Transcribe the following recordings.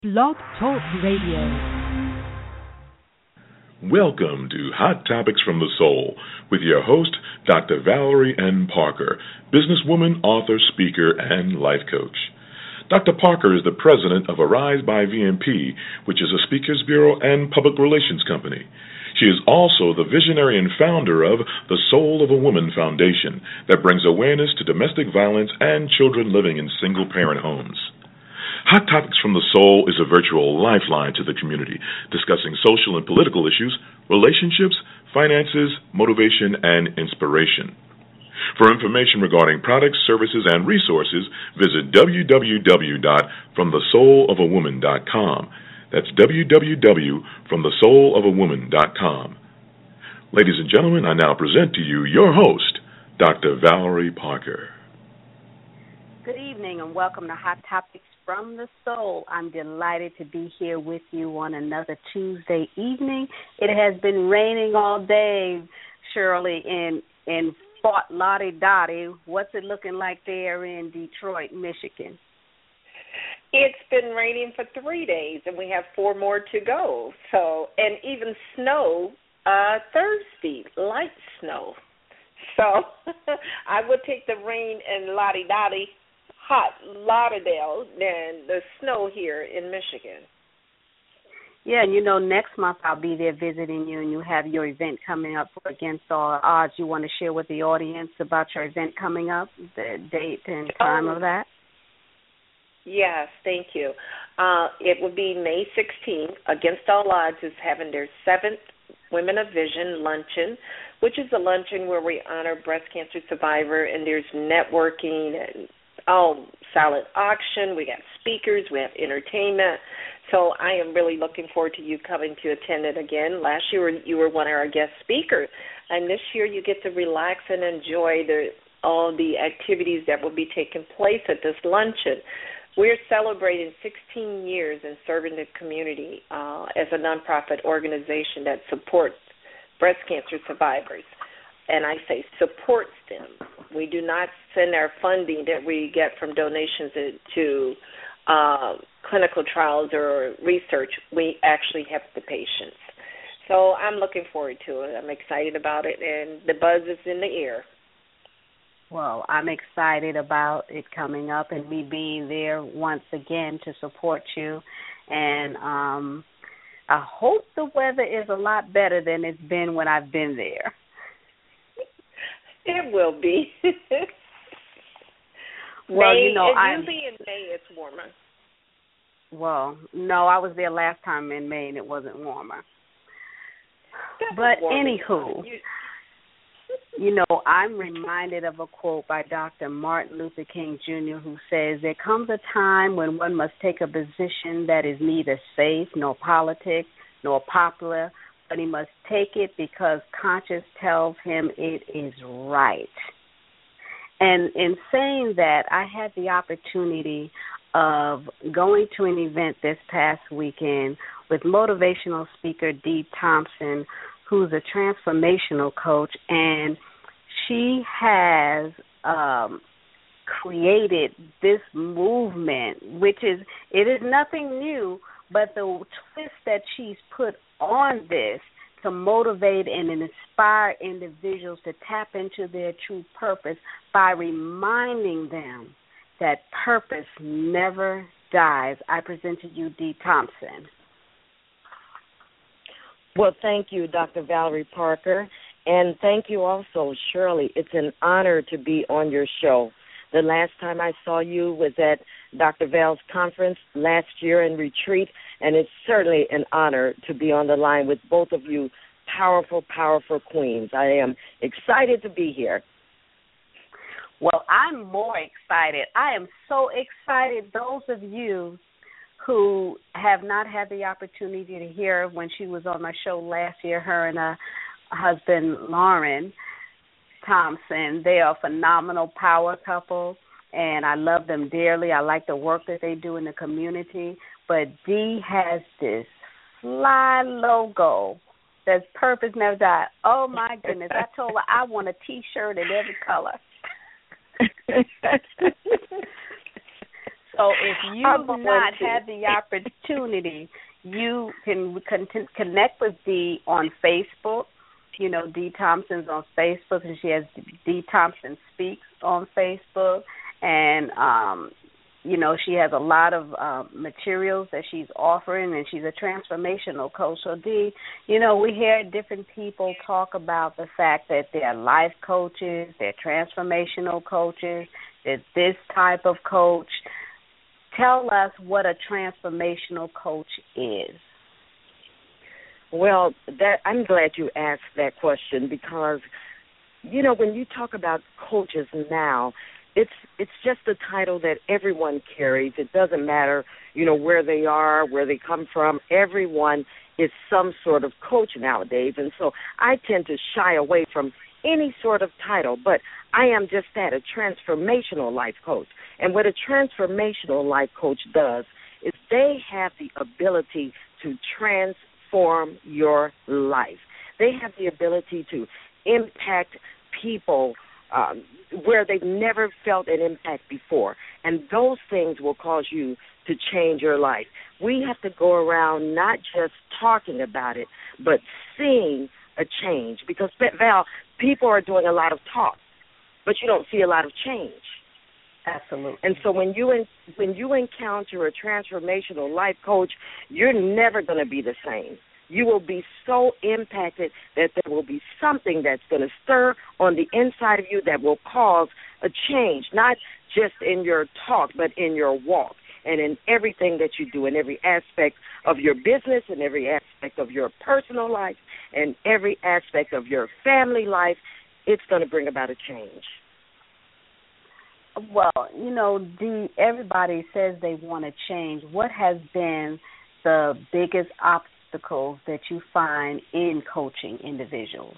Blog Talk Radio. Welcome to Hot Topics from the Soul with your host, Dr. Valerie N. Parker, businesswoman, author, speaker, and life coach. Dr. Parker is the president of Arise by VMP, which is a speakers bureau and public relations company. She is also the visionary and founder of the Soul of a Woman Foundation that brings awareness to domestic violence and children living in single-parent homes. Hot Topics from the Soul is a virtual lifeline to the community, discussing social and political issues, relationships, finances, motivation, and inspiration. For information regarding products, services, and resources, visit www.fromthesoulawoman.com. That's www.fromthesoulawoman.com. Ladies and gentlemen, I now present to you your host, Dr. Valerie Parker. Good evening and welcome to Hot Topics from the Soul. I'm delighted to be here with you on another Tuesday evening. It has been raining all day, Shirley, in Fort Lauderdale. What's it looking like there in Detroit, Michigan? It's been raining for 3 days, and we have 4 more to go. So, and even snow Thursday, light snow. So I would take the rain in Lauderdale, hot Lauderdale, than the snow here in Michigan. Yeah, and you know, next month I'll be there visiting you, and you have your event coming up for Against All Odds. You want to share with the audience about your event coming up, the date and time of that? Yes, thank you. It will be May 16th. Against All Odds is having their 7th Women of Vision luncheon, which is a luncheon where we honor breast cancer survivor, and there's networking and silent auction. We got speakers. We have entertainment. So I am really looking forward to you coming to attend it again. Last year you were one of our guest speakers, and this year you get to relax and enjoy all the activities that will be taking place at this luncheon. We're celebrating 16 years in serving the community as a nonprofit organization that supports breast cancer survivors. And I say supports them. We do not send our funding that we get from donations to clinical trials or research. We actually help the patients. So I'm looking forward to it. I'm excited about it, and the buzz is in the air. Well, I'm excited about it coming up and me being there once again to support you. And I hope the weather is a lot better than it's been when I've been there. It will be. Well, May, you know, usually in May it's warmer. Well, no, I was there last time in May and it wasn't warmer. But anywho, you know, I'm reminded of a quote by Dr. Martin Luther King Jr. who says, "There comes a time when one must take a position that is neither safe nor politic nor popular, but he must take it because conscience tells him it is right." And in saying that, I had the opportunity of going to an event this past weekend with motivational speaker Dee Thompson, who's a transformational coach, and she has created this movement, it is nothing new, but the twist that she's put on this to motivate and inspire individuals to tap into their true purpose by reminding them that purpose never dies. I present to you Dee Thompson. Well, thank you, Dr. Valerie Parker, and thank you also, Shirley. It's an honor to be on your show. The last time I saw you was at Dr. Val's conference last year in retreat, and it's certainly an honor to be on the line with both of you powerful, powerful queens. I am excited to be here. Well, I'm more excited. I am so excited. Those of you who have not had the opportunity to hear when she was on my show last year, her and her husband, Lauren Thompson, they are a phenomenal power couple, and I love them dearly. I like the work that they do in the community. But Dee has this fly logo that's purpose never died. Oh, my goodness. I told her I want a T-shirt in every color. So if you've not had the opportunity, you can connect with Dee on Facebook. You know, Dee Thompson's on Facebook, and she has Dee Thompson Speaks on Facebook. And, you know, she has a lot of materials that she's offering, and she's a transformational coach. So, Dee, you know, we hear different people talk about the fact that they're life coaches, they're transformational coaches, they're this type of coach. Tell us what a transformational coach is. Well, I'm glad you asked that question because, you know, when you talk about coaches now, it's just a title that everyone carries. It doesn't matter, you know, where they are, where they come from. Everyone is some sort of coach nowadays. And so I tend to shy away from any sort of title, but I am just that, a transformational life coach. And what a transformational life coach does is they have the ability to transform your life. They have the ability to impact people where they've never felt an impact before. And those things will cause you to change your life. We have to go around not just talking about it, but seeing a change. Because, Val, people are doing a lot of talk, but you don't see a lot of change. Absolutely. And so when you encounter a transformational life coach, you're never going to be the same. You will be so impacted that there will be something that's going to stir on the inside of you that will cause a change, not just in your talk, but in your walk and in everything that you do, in every aspect of your business, in every aspect of your personal life, and every aspect of your family life. It's going to bring about a change. Well, you know, Dee, everybody says they want to change. What has been the biggest obstacles that you find in coaching individuals?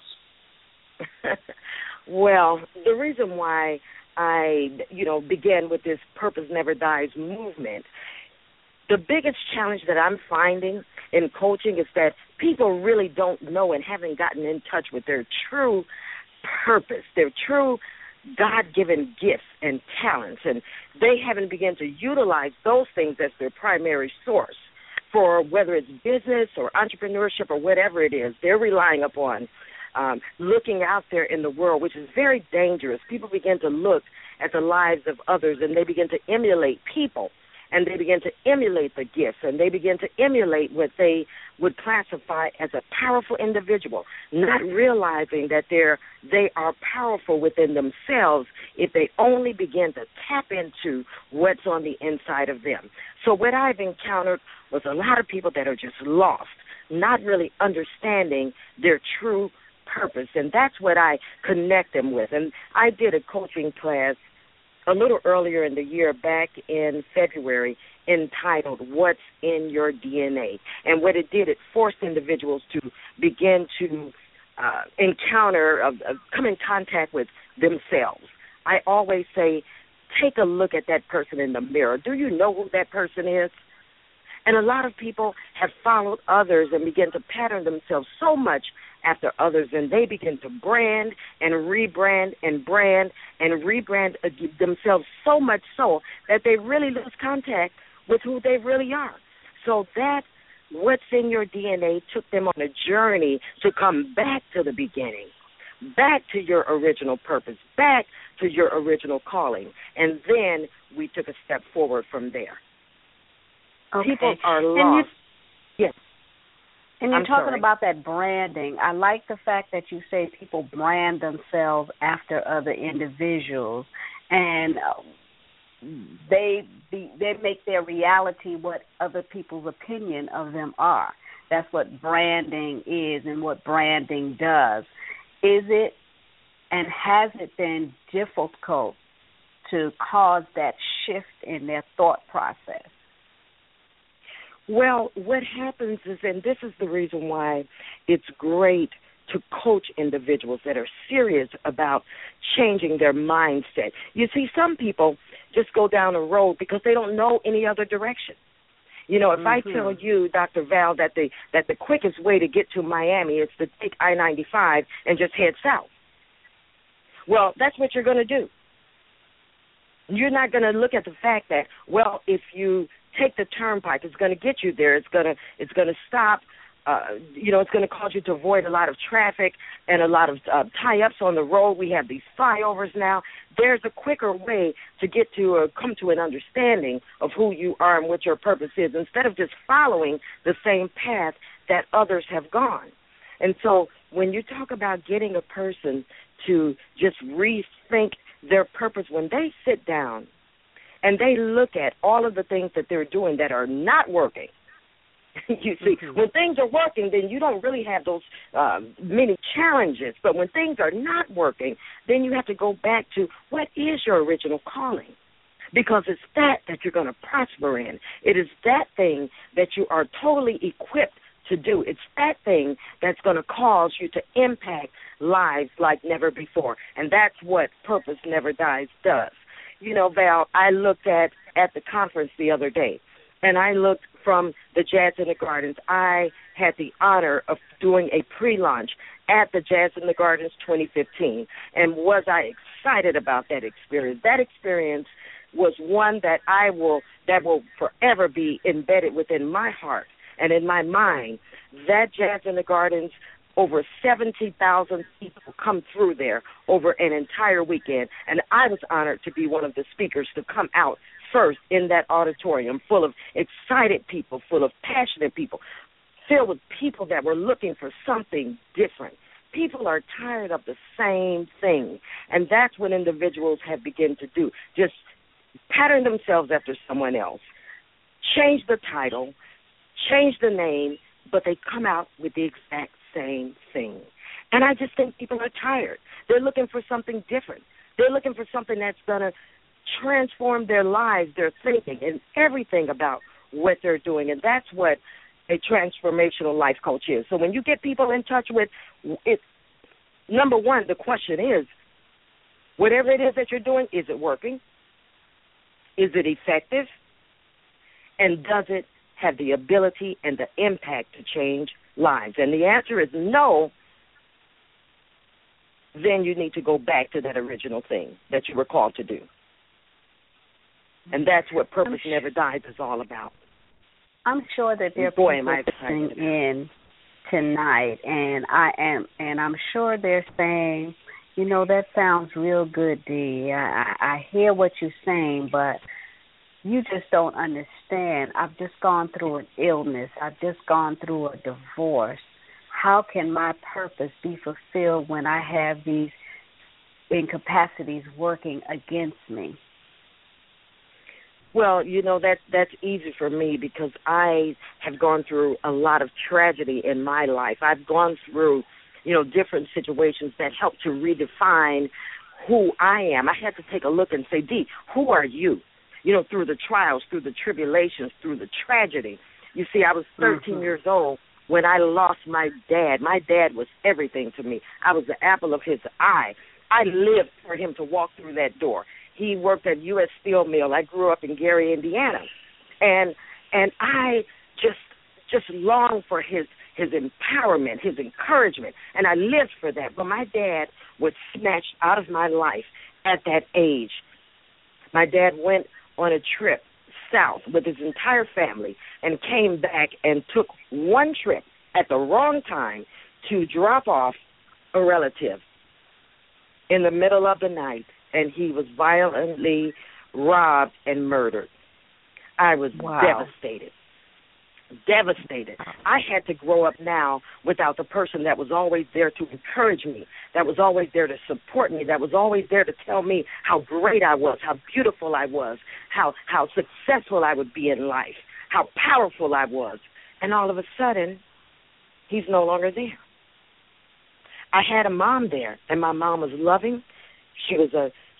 Well, the reason why I, began with this Purpose Never Dies movement, the biggest challenge that I'm finding in coaching is that people really don't know and haven't gotten in touch with their true purpose, their true God-given gifts and talents, and they haven't begun to utilize those things as their primary source for whether it's business or entrepreneurship or whatever it is. They're relying upon looking out there in the world, which is very dangerous. People begin to look at the lives of others, and they begin to emulate people, and they begin to emulate the gifts, and they begin to emulate what they would classify as a powerful individual, not realizing that they are powerful within themselves if they only begin to tap into what's on the inside of them. So what I've encountered was a lot of people that are just lost, not really understanding their true purpose, and that's what I connect them with. And I did a coaching class a little earlier in the year, back in February, entitled What's in Your DNA. And what it did, it forced individuals to begin to come in contact with themselves. I always say, take a look at that person in the mirror. Do you know who that person is? And a lot of people have followed others and begin to pattern themselves so much after others, and they begin to brand and rebrand and brand and rebrand themselves so much so that they really lose contact with who they really are. So that what's in your DNA took them on a journey to come back to the beginning, back to your original purpose, back to your original calling, and then we took a step forward from there. Okay. People are lost. Yes. And you're talking about that branding. I like the fact that you say people brand themselves after other individuals, and they make their reality what other people's opinion of them are. That's what branding is and what branding does. Is it and has it been difficult to cause that shift in their thought process? Well, what happens is, and this is the reason why it's great to coach individuals that are serious about changing their mindset. You see, some people just go down a road because they don't know any other direction. You know, if I tell you, Dr. Val, that the quickest way to get to Miami is to take I-95 and just head south, well, that's what you're going to do. You're not going to look at the fact that, well, if you take the turnpike, it's going to get you there. It's going to stop. It's going to cause you to avoid a lot of traffic and a lot of tie-ups on the road. We have these flyovers now. There's a quicker way to get to or come to an understanding of who you are and what your purpose is, instead of just following the same path that others have gone. And so when you talk about getting a person to just rethink their purpose, when they sit down and they look at all of the things that they're doing that are not working, you see, when things are working, then you don't really have those many challenges. But when things are not working, then you have to go back to what is your original calling, because it's that you're going to prosper in. It is that thing that you are totally equipped to do. It's that thing that's going to cause you to impact lives like never before. And that's what Purpose Never Dies does. You know, Val, I looked at the conference the other day, and I looked from the Jazz in the Gardens. I had the honor of doing a pre-launch at the Jazz in the Gardens 2015. And was I excited about that experience? That experience was one that will forever be embedded within my heart and in my mind. That Jazz in the Gardens, over 70,000 people come through there over an entire weekend, and I was honored to be one of the speakers to come out first in that auditorium full of excited people, full of passionate people, filled with people that were looking for something different. People are tired of the same thing, and that's what individuals have begun to do, just pattern themselves after someone else, change the title, change the name, but they come out with the exact same thing. And I just think people are tired. They're looking for something different. They're looking for something that's going to transform their lives, their thinking, and everything about what they're doing. And that's what a transformational life coach is. So when you get people in touch with it, number one, the question is, whatever it is that you're doing, is it working? Is it effective? And does it have the ability and the impact to change lives? And the answer is no. Then you need to go back to that original thing that you were called to do. And that's what Purpose Never Dies is all about. I'm sure that there are people listening in tonight, and I'm sure they're saying, you know, that sounds real good, Dee. I hear what you're saying, but you just don't understand. I've just gone through an illness. I've just gone through a divorce. How can my purpose be fulfilled when I have these incapacities working against me? Well, you know, that's easy for me because I have gone through a lot of tragedy in my life. I've gone through, you know, different situations that help to redefine who I am. I had to take a look and say, Dee, who are you? You know, through the trials, through the tribulations, through the tragedy. You see, I was 13 years old when I lost my dad. My dad was everything to me. I was the apple of his eye. I lived for him to walk through that door. He worked at U.S. Steel Mill. I grew up in Gary, Indiana. And I just longed for his empowerment, his encouragement, and I lived for that. But my dad was snatched out of my life at that age. My dad went on a trip south with his entire family and came back and took one trip at the wrong time to drop off a relative in the middle of the night, and he was violently robbed and murdered. I was devastated. I had to grow up now without the person that was always there to encourage me, that was always there to support me, that was always there to tell me how great I was, how beautiful I was, how successful I would be in life, how powerful I was. And all of a sudden, he's no longer there. I had a mom there, and my mom was loving. She was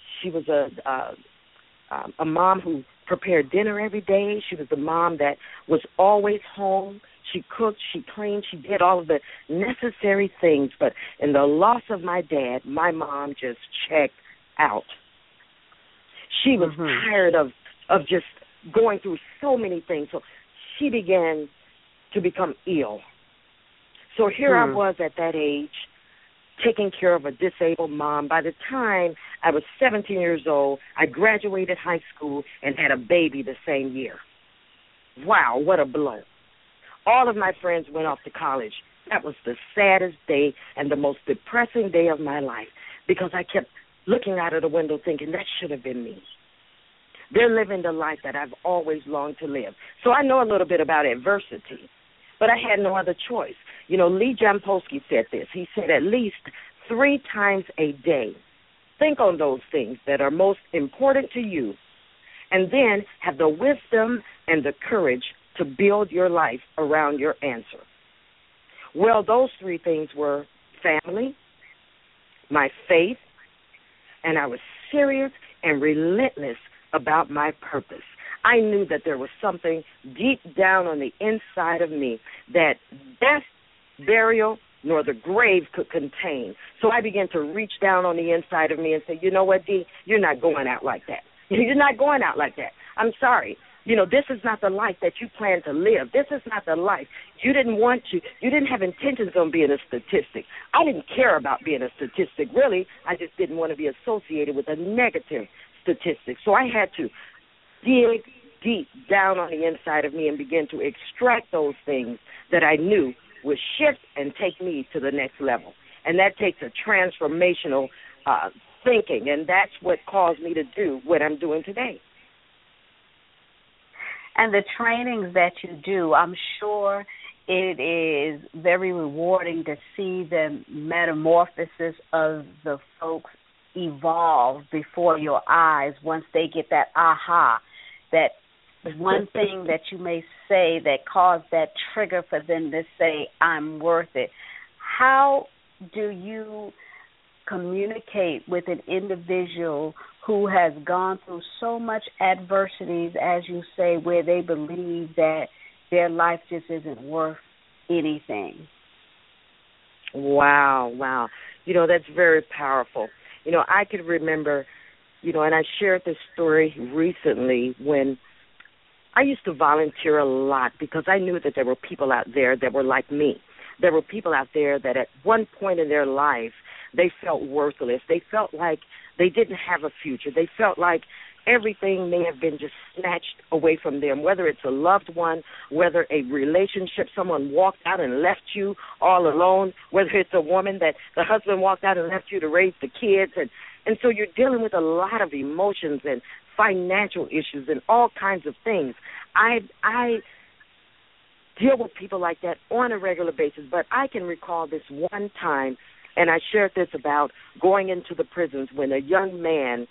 a mom who prepared dinner every day. She was the mom that was always home. She cooked, she cleaned, she did all of the necessary things. But in the loss of my dad, my mom just checked out. She was tired of just going through so many things. So she began to become ill. So here I was at that age, taking care of a disabled mom. By the time I was 17 years old, I graduated high school and had a baby the same year. Wow, what a blow. All of my friends went off to college. That was the saddest day and the most depressing day of my life because I kept looking out of the window thinking, that should have been me. They're living the life that I've always longed to live. So I know a little bit about adversity, but I had no other choice. You know, Lee Jampolsky said this. He said at least 3 times a day, think on those things that are most important to you, and then have the wisdom and the courage to build your life around your answer. Well, those 3 things were family, my faith, and I was serious and relentless about my purpose. I knew that there was something deep down on the inside of me that death, burial, nor the grave could contain. So I began to reach down on the inside of me and say, you know what, Dee, you're not going out like that. You're not going out like that. I'm sorry. You know, this is not the life that you plan to live. This is not the life. You didn't want to. You didn't have intentions on being a statistic. I didn't care about being a statistic, really. I just didn't want to be associated with a negative statistic. So I had to dig deep down on the inside of me and begin to extract those things that I knew would shift and take me to the next level. And that takes a transformational thinking, and that's what caused me to do what I'm doing today. And the trainings that you do, I'm sure it is very rewarding to see the metamorphosis of the folks evolve before your eyes once they get that aha, that one thing that you may say that caused that trigger for them to say, I'm worth it. How do you communicate with an individual who has gone through so much adversities, as you say, where they believe that their life just isn't worth anything? Wow. You know, that's very powerful. You know, I could remember, you know, and I shared this story recently when I used to volunteer a lot because I knew that there were people out there that were like me. There were people out there that at one point in their life, they felt worthless. They felt like they didn't have a future. They felt like everything may have been just snatched away from them, whether it's a loved one, whether a relationship, someone walked out and left you all alone, whether it's a woman that the husband walked out and left you to raise the kids. And so you're dealing with a lot of emotions and financial issues and all kinds of things. I deal with people like that on a regular basis, but I can recall this one time, and I shared this about going into the prisons when a young man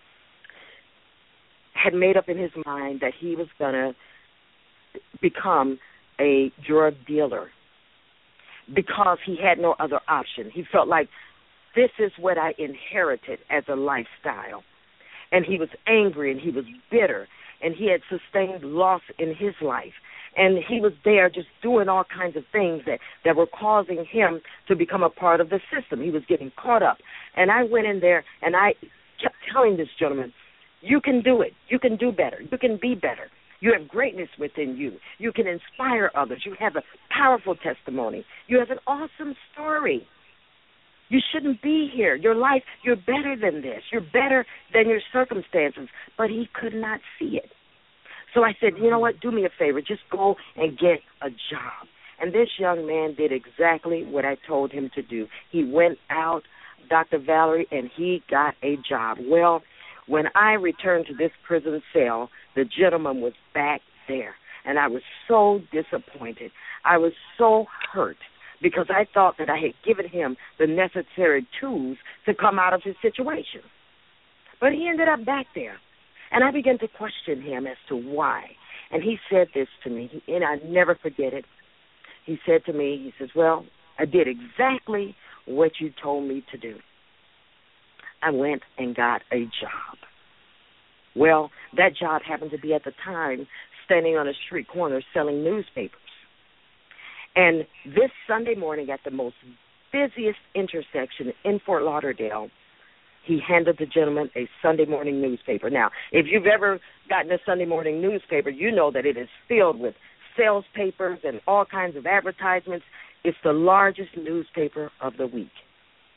had made up in his mind that he was going to become a drug dealer because he had no other option. He felt like this is what I inherited as a lifestyle. And he was angry and he was bitter and he had sustained loss in his life. And he was there just doing all kinds of things that were causing him to become a part of the system. He was getting caught up. And I went in there and I kept telling this gentleman, you can do it. You can do better. You can be better. You have greatness within you. You can inspire others. You have a powerful testimony. You have an awesome story. You shouldn't be here. Your life, you're better than this. You're better than your circumstances. But he could not see it. So I said, you know what, do me a favor. Just go and get a job. And this young man did exactly what I told him to do. He went out, Dr. Valerie, and he got a job. Well, when I returned to this prison cell, the gentleman was back there. And I was so disappointed. I was so hurt because I thought that I had given him the necessary tools to come out of his situation. But he ended up back there. And I began to question him as to why. And he said this to me, and I never forget it. He said to me, he says, well, I did exactly what you told me to do. I went and got a job. Well, that job happened to be at the time standing on a street corner selling newspapers. And this Sunday morning at the most busiest intersection in Fort Lauderdale, he handed the gentleman a Sunday morning newspaper. Now, if you've ever gotten a Sunday morning newspaper, you know that it is filled with sales papers and all kinds of advertisements. It's the largest newspaper of the week.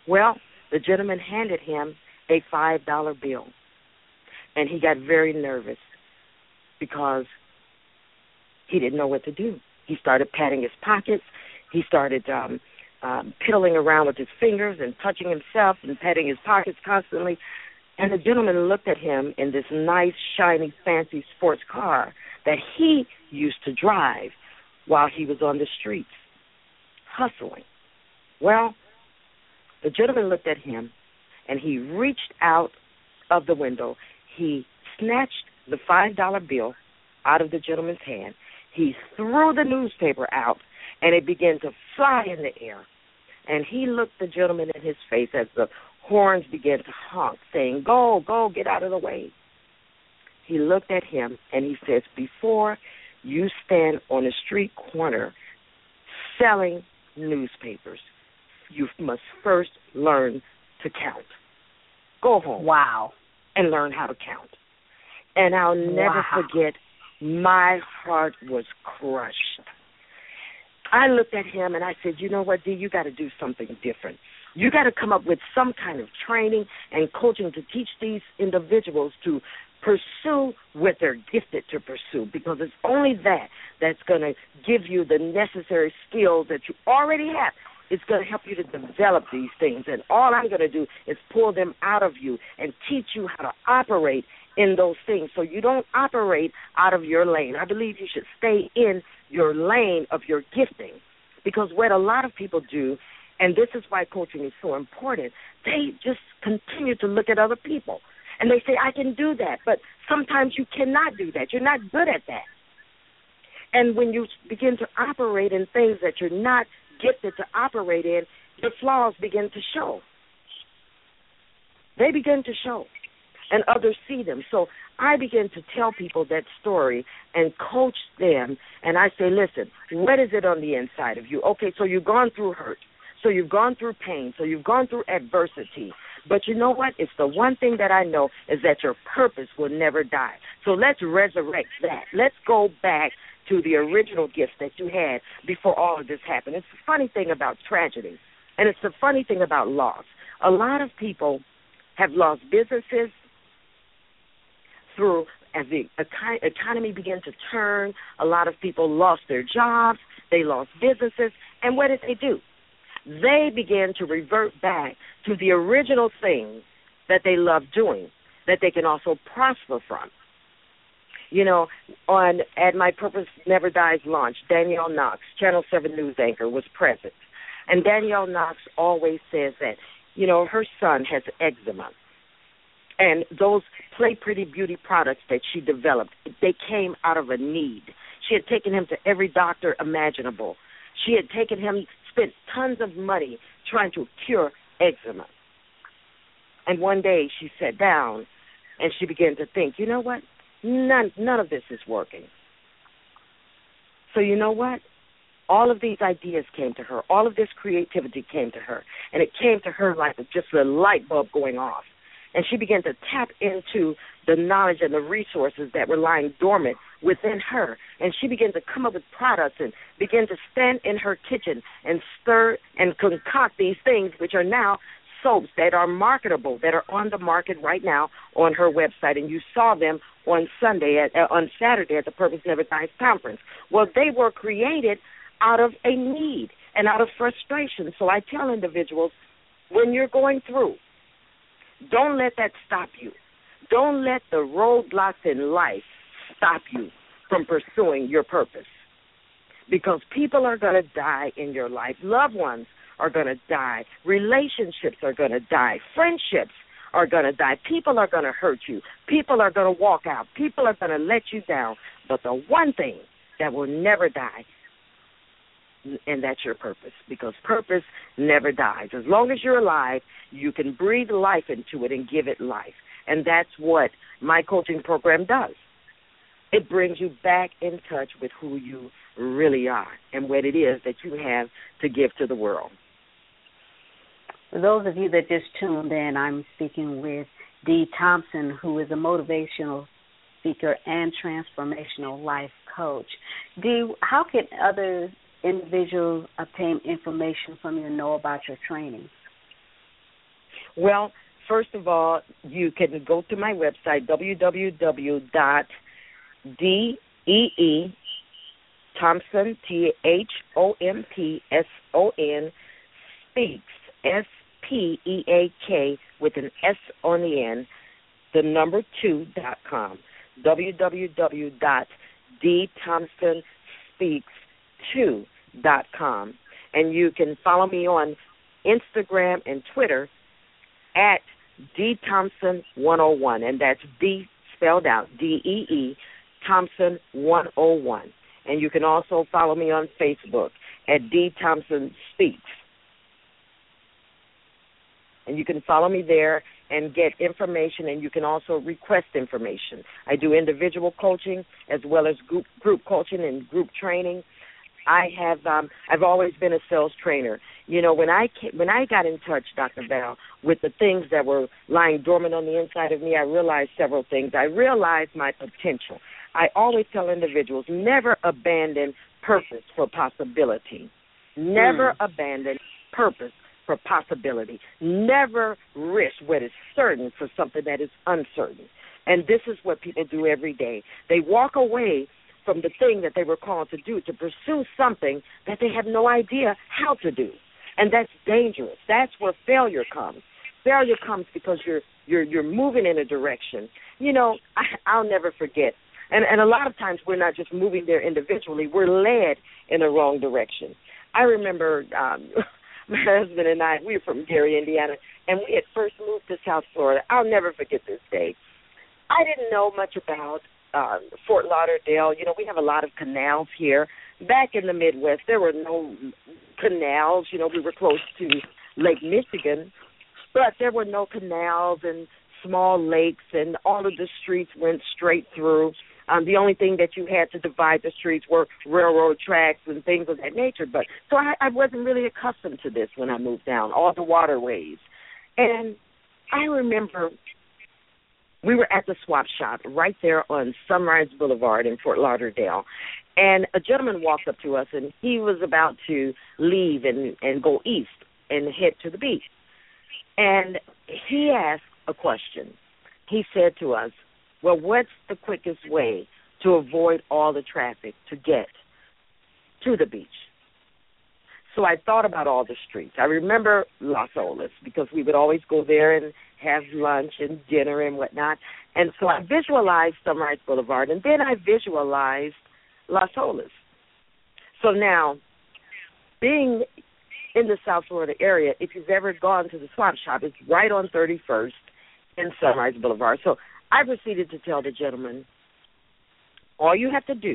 Well, the gentleman handed him a $5 bill, and he got very nervous because he didn't know what to do. He started patting his pockets. He started piddling around with his fingers and touching himself and patting his pockets constantly. And the gentleman looked at him in this nice, shiny, fancy sports car that he used to drive while he was on the streets, hustling. Well, the gentleman looked at him, and he reached out of the window. He snatched the $5 bill out of the gentleman's hand. He threw the newspaper out, and it began to fly in the air. And he looked the gentleman in his face as the horns began to honk, saying, "Go, go, get out of the way." He looked at him, and he says, "Before you stand on a street corner selling newspapers, you must first learn to count. Go home. Wow. And learn how to count." And I'll never forget, my heart was crushed. I looked at him and I said, "You know what, D, you got to do something different. You got to come up with some kind of training and coaching to teach these individuals to pursue what they're gifted to pursue, because it's only that that's going to give you the necessary skills that you already have. It's going to help you to develop these things, and all I'm going to do is pull them out of you and teach you how to operate in those things so you don't operate out of your lane. I believe you should stay in your lane of your gifting, because what a lot of people do, and this is why coaching is so important, they just continue to look at other people. And they say, "I can do that," but sometimes you cannot do that. You're not good at that. And when you begin to operate in things that you're not gifted to operate in, your flaws begin to show. They begin to show, and others see them. So I begin to tell people that story and coach them, and I say, "Listen, what is it on the inside of you? Okay, so you've gone through hurt. So you've gone through pain. So you've gone through adversity. But you know what? It's the one thing that I know is that your purpose will never die. So let's resurrect that. Let's go back to the original gift that you had before all of this happened." It's the funny thing about tragedy, and it's the funny thing about loss. A lot of people have lost businesses through, as the economy began to turn, a lot of people lost their jobs, they lost businesses, and what did they do? They began to revert back to the original thing that they love doing, that they can also prosper from. You know, at my Purpose Never Dies launch, Danielle Knox, Channel 7 news anchor, was present. And Danielle Knox always says that, you know, her son has eczema. And those Play Pretty Beauty products that she developed, they came out of a need. She had taken him to every doctor imaginable. She had taken him, spent tons of money trying to cure eczema. And one day she sat down and she began to think, you know what? None of this is working. So you know what? All of these ideas came to her. All of this creativity came to her. And it came to her like just a light bulb going off. And she began to tap into the knowledge and the resources that were lying dormant within her. And she began to come up with products and began to stand in her kitchen and stir and concoct these things, which are now soaps that are marketable, that are on the market right now on her website. And you saw them on Saturday at the Purpose Never Dies conference. Well, they were created out of a need and out of frustration. So I tell individuals, when you're going through, don't let that stop you. Don't let the roadblocks in life stop you from pursuing your purpose. Because people are going to die in your life. Loved ones are going to die. Relationships are going to die. Friendships are going to die. People are going to hurt you. People are going to walk out. People are going to let you down. But the one thing that will never die, and that's your purpose, because purpose never dies. As long as you're alive, you can breathe life into it and give it life. And that's what my coaching program does. It brings you back in touch with who you really are and what it is that you have to give to the world. For those of you that just tuned in, I'm speaking with Dee Thompson, who is a motivational speaker and transformational life coach. Dee, how can other individuals obtain information from you and know about your training? Well, first of all, you can go to my website, www.DEE.Thompson, THOMPSON, Speaks, SPEAK, with an S on the end, the number 2.com. www.dthompsonspeaks2.com. And you can follow me on Instagram and Twitter at DThompson101, and that's D spelled out, DEE, Thompson 101. And you can also follow me on Facebook at D Thompson Speaks. And you can follow me there and get information, and you can also request information. I do individual coaching as well as group coaching and group training. I've always been a sales trainer. You know, when I got in touch, Dr. Val, with the things that were lying dormant on the inside of me, I realized several things. I realized my potential. I always tell individuals, never abandon purpose for possibility. Never abandon purpose for possibility. Never risk what is certain for something that is uncertain. And this is what people do every day. They walk away from the thing that they were called to do, to pursue something that they have no idea how to do. And that's dangerous. That's where failure comes. Failure comes because you're moving in a direction. You know, I'll never forget. And a lot of times we're not just moving there individually. We're led in the wrong direction. I remember my husband and I, we were from Gary, Indiana, and we had first moved to South Florida. I'll never forget this day. I didn't know much about Fort Lauderdale. You know, we have a lot of canals here. Back in the Midwest, there were no canals. You know, we were close to Lake Michigan, but there were no canals and small lakes, and all of the streets went straight through. The only thing that you had to divide the streets were railroad tracks and things of that nature. But so I wasn't really accustomed to this when I moved down, all the waterways. And I remember we were at the swap shop right there on Sunrise Boulevard in Fort Lauderdale, and a gentleman walked up to us, and he was about to leave and go east and head to the beach. And he asked a question. He said to us, well, what's the quickest way to avoid all the traffic to get to the beach? So I thought about all the streets. I remember Las Olas because we would always go there and have lunch and dinner and whatnot. And so I visualized Sunrise Boulevard, and then I visualized Las Olas. So now, being in the South Florida area, if you've ever gone to the swap shop, it's right on 31st and Sunrise Boulevard. So I proceeded to tell the gentleman, all you have to do,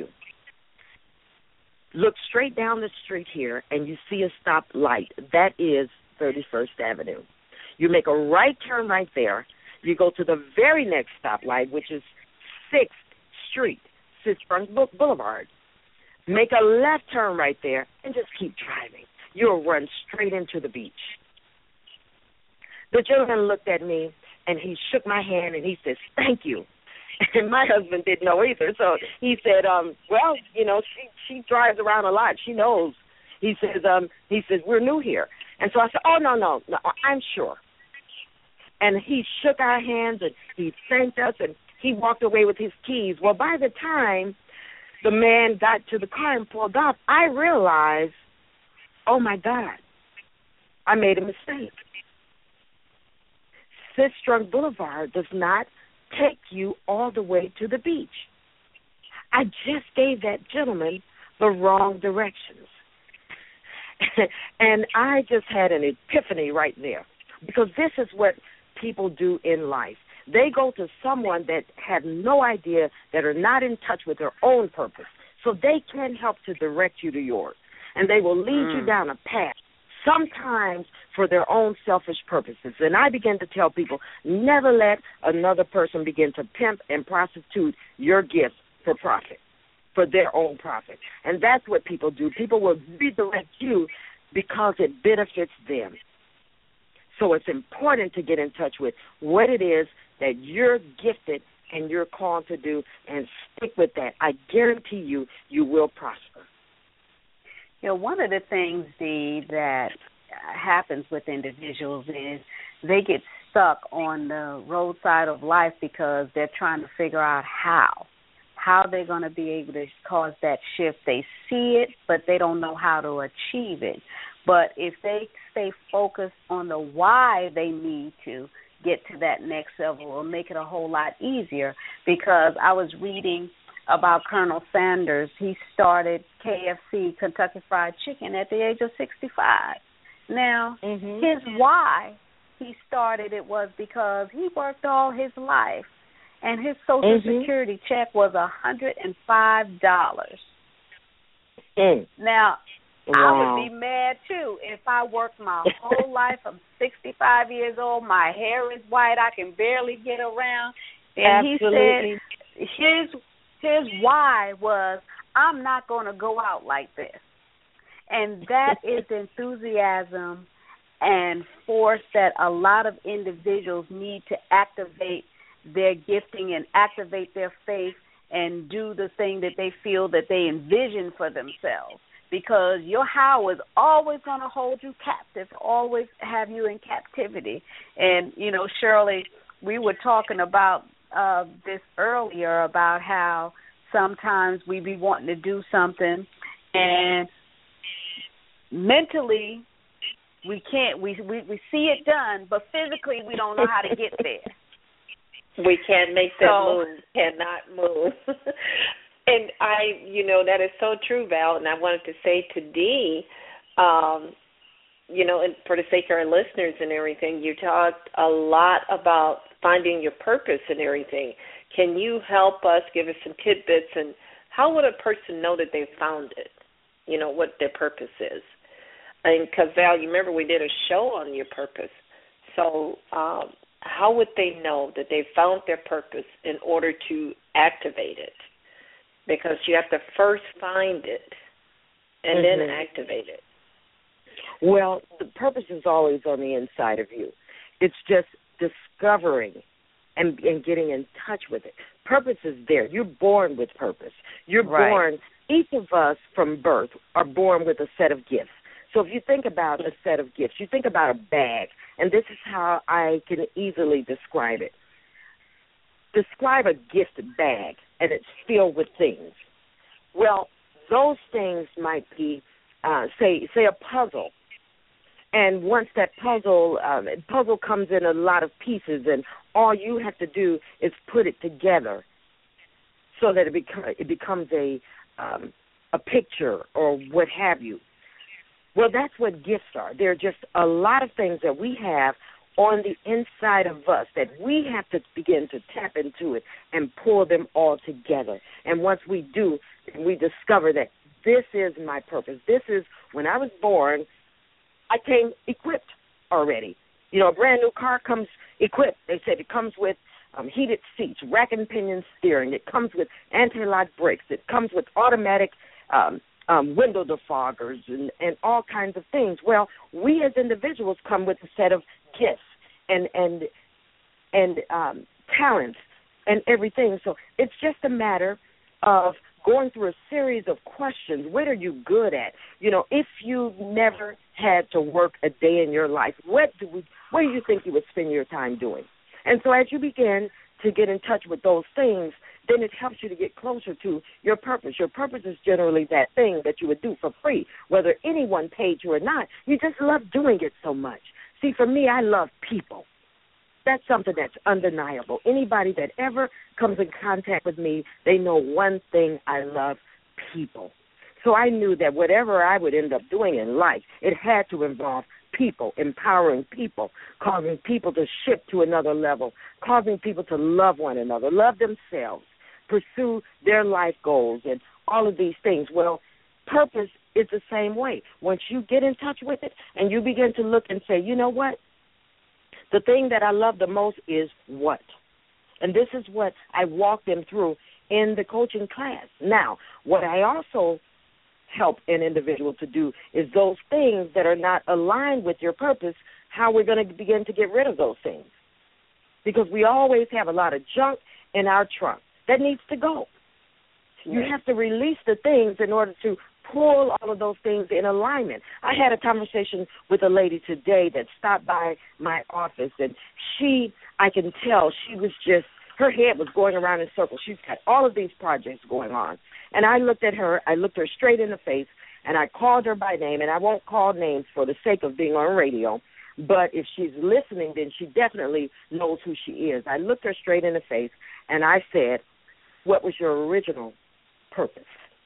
look straight down the street here, and you see a stop light. That is 31st Avenue. You make a right turn right there. You go to the very next stoplight, which is 6th Street, Sistrunk Boulevard. Make a left turn right there and just keep driving. You'll run straight into the beach. The gentleman looked at me, and he shook my hand, and he says, thank you. And my husband didn't know either. So he said, well, you know, she drives around a lot. She knows. He says, we're new here. And so I said, oh, no, I'm sure. And he shook our hands, and he thanked us, and he walked away with his keys. Well, by the time the man got to the car and pulled off, I realized, oh, my God, I made a mistake. Sistrunk Boulevard does not take you all the way to the beach. I just gave that gentleman the wrong directions. And I just had an epiphany right there, because this is what people do in life. They go to someone that have no idea, that are not in touch with their own purpose, so they can't help to direct you to yours. And they will lead you down a path, sometimes for their own selfish purposes. And I begin to tell people, never let another person begin to pimp and prostitute your gifts for profit, for their own profit. And that's what people do. People will redirect you because it benefits them. So it's important to get in touch with what it is that you're gifted and you're called to do, and stick with that. I guarantee you, you will prosper. You know, one of the things, Dee, that happens with individuals is they get stuck on the roadside of life because they're trying to figure out how they're going to be able to cause that shift. They see it, but they don't know how to achieve it. But if they stay focused on the why they need to get to that next level, it'll make it a whole lot easier. Because I was reading about Colonel Sanders. He started KFC, Kentucky Fried Chicken, at the age of 65. Now, his why he started it was because he worked all his life, and his Social Security check was $105. Now, I would be mad, too, if I worked my whole life. I'm 65 years old. My hair is white. I can barely get around. And Absolutely. he said his why was, I'm not going to go out like this. And that is the enthusiasm and force that a lot of individuals need to activate their gifting and activate their faith and do the thing that they feel that they envision for themselves. Because your how is always going to hold you captive, always have you in captivity. And, you know, Shirley, we were talking about this earlier, about how sometimes we be wanting to do something and mentally we can't, we see it done, but physically we don't know how to get there. We can't make that move, cannot move. And that is so true, Val, and I wanted to say to Dee, and for the sake of our listeners and everything, you talked a lot about finding your purpose and everything. Can you help us, give us some tidbits, and how would a person know that they've found it, what their purpose is? Because, Val, you remember we did a show on your purpose. So how would they know that they found their purpose in order to activate it? Because you have to first find it and then activate it. Well, the purpose is always on the inside of you. It's just discovering and getting in touch with it. Purpose is there. You're born with purpose. You're born, each of us from birth are born with a set of gifts. So if you think about a set of gifts, you think about a bag, and this is how I can easily describe it. Describe a gift bag, and it's filled with things. Well, those things might be, say a puzzle. And once that puzzle comes in a lot of pieces, and all you have to do is put it together so that it becomes a picture or what have you. Well, that's what gifts are. They're just a lot of things that we have on the inside of us that we have to begin to tap into it and pull them all together. And once we do, we discover that this is my purpose. This is, when I was born, I came equipped already. A brand new car comes equipped. They said it comes with heated seats, rack and pinion steering. It comes with anti-lock brakes. It comes with automatic window defoggers and all kinds of things. Well, we as individuals come with a set of gifts and talents and everything. So it's just a matter of going through a series of questions. What are you good at? If you never had to work a day in your life, what do you think you would spend your time doing? And so as you begin to get in touch with those things, then it helps you to get closer to your purpose. Your purpose is generally that thing that you would do for free, whether anyone paid you or not. You just love doing it so much. See, for me, I love people. That's something that's undeniable. Anybody that ever comes in contact with me, they know one thing: I love people. So I knew that whatever I would end up doing in life, it had to involve people, empowering people, causing people to shift to another level, causing people to love one another, love themselves, pursue their life goals, and all of these things. Well, purpose is the same way. Once you get in touch with it and you begin to look and say, you know what? The thing that I love the most is what? And this is what I walk them through in the coaching class. Now, what I also help an individual to do is those things that are not aligned with your purpose, how we're going to begin to get rid of those things. Because we always have a lot of junk in our trunk that needs to go. You have to release the things in order to pull all of those things in alignment. I had a conversation with a lady today that stopped by my office, and I can tell she was just, her head was going around in circles. She's got all of these projects going on. And I looked at her, I looked her straight in the face, and I called her by name, and I won't call names for the sake of being on radio, but if she's listening, then she definitely knows who she is. I looked her straight in the face, and I said, what was your original purpose?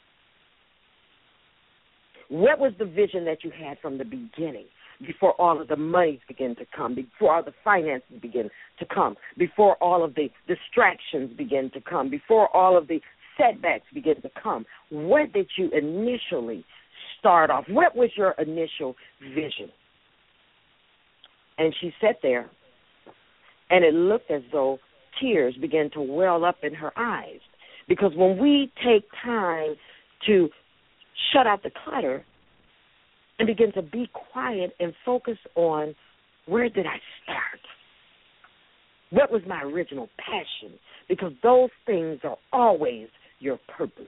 What was the vision that you had from the beginning, before all of the money began to come, before all the finances began to come, before all of the distractions began to come, before all of the setbacks began to come? What did you initially start off? What was your initial vision? And she sat there, and it looked as though tears began to well up in her eyes. Because when we take time to shut out the clutter and begin to be quiet and focus on, where did I start? What was my original passion? Because those things are always your purpose.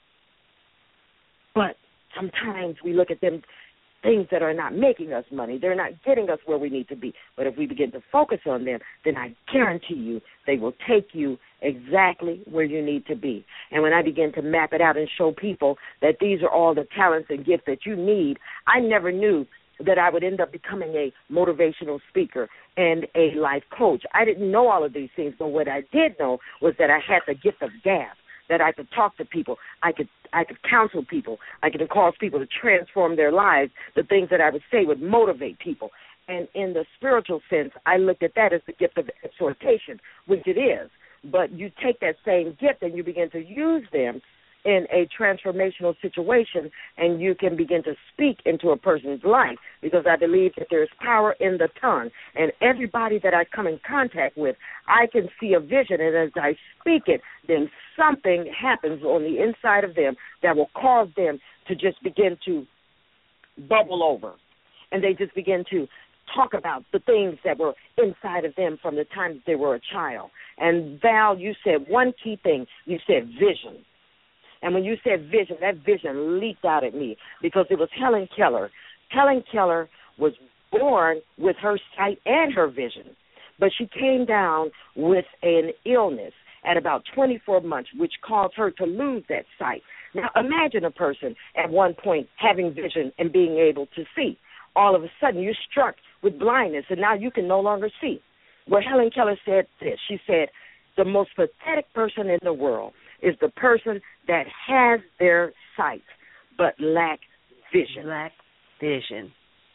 But sometimes we look at them, things that are not making us money. They're not getting us where we need to be. But if we begin to focus on them, then I guarantee you they will take you exactly where you need to be. And when I begin to map it out and show people that these are all the talents and gifts that you need, I never knew that I would end up becoming a motivational speaker and a life coach. I didn't know all of these things, but what I did know was that I had the gift of gab, that I could talk to people, I could counsel people, I could cause people to transform their lives. The things that I would say would motivate people. And in the spiritual sense, I looked at that as the gift of exhortation, which it is. But you take that same gift and you begin to use them in a transformational situation, and you can begin to speak into a person's life, because I believe that there's power in the tongue. And everybody that I come in contact with, I can see a vision, and as I speak it, then something happens on the inside of them that will cause them to just begin to bubble over. And they just begin to talk about the things that were inside of them from the time that they were a child. And Val, you said one key thing. You said vision. And when you said vision, that vision leaped out at me, because it was Helen Keller. Helen Keller was born with her sight and her vision, but she came down with an illness at about 24 months, which caused her to lose that sight. Now, imagine a person at one point having vision and being able to see. All of a sudden, you're struck with blindness, and now you can no longer see. Well, Helen Keller said this. She said, the most pathetic person in the world is the person that has their sight but lack vision. Lack vision.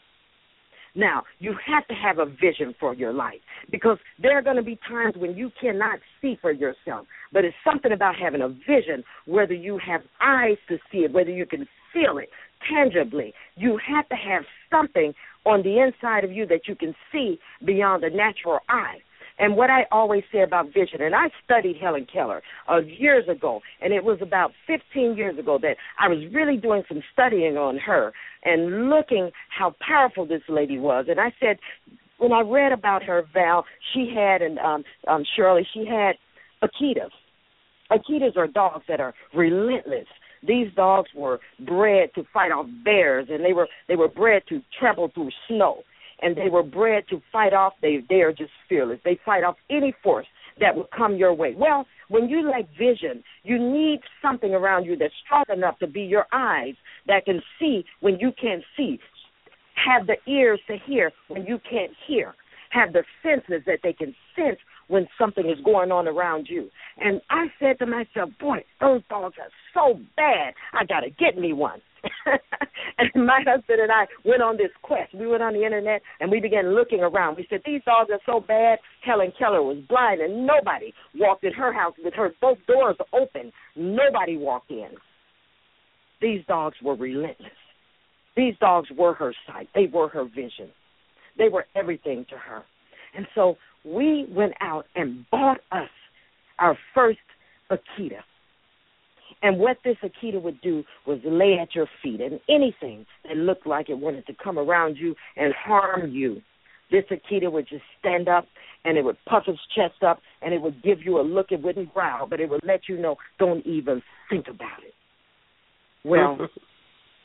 Now, you have to have a vision for your life, because there are going to be times when you cannot see for yourself. But it's something about having a vision, whether you have eyes to see it, whether you can feel it tangibly. You have to have something on the inside of you that you can see beyond the natural eye. And what I always say about vision, and I studied Helen Keller years ago, and it was about 15 years ago that I was really doing some studying on her and looking how powerful this lady was. And I said, when I read about her, Val, she had, and Shirley, she had Akitas. Akitas are dogs that are relentless. These dogs were bred to fight off bears, and they were bred to trample through snow. And they were bred to fight off, they are just fearless. They fight off any force that would come your way. Well, when you lack vision, you need something around you that's strong enough to be your eyes that can see when you can't see. Have the ears to hear when you can't hear. Have the senses that they can sense when something is going on around you. And I said to myself, boy, those dogs are so bad. I got to get me one. And my husband and I went on this quest. We went on the internet and we began looking around. We said, these dogs are so bad. Helen Keller was blind and nobody walked in her house with her both doors open. Nobody walked in. These dogs were relentless. These dogs were her sight. They were her vision. They were everything to her. And so we went out and bought us our first Akita. And what this Akita would do was lay at your feet, and anything that looked like it wanted to come around you and harm you, this Akita would just stand up, and it would puff its chest up, and it would give you a look. It wouldn't growl, but it would let you know, don't even think about it. Well,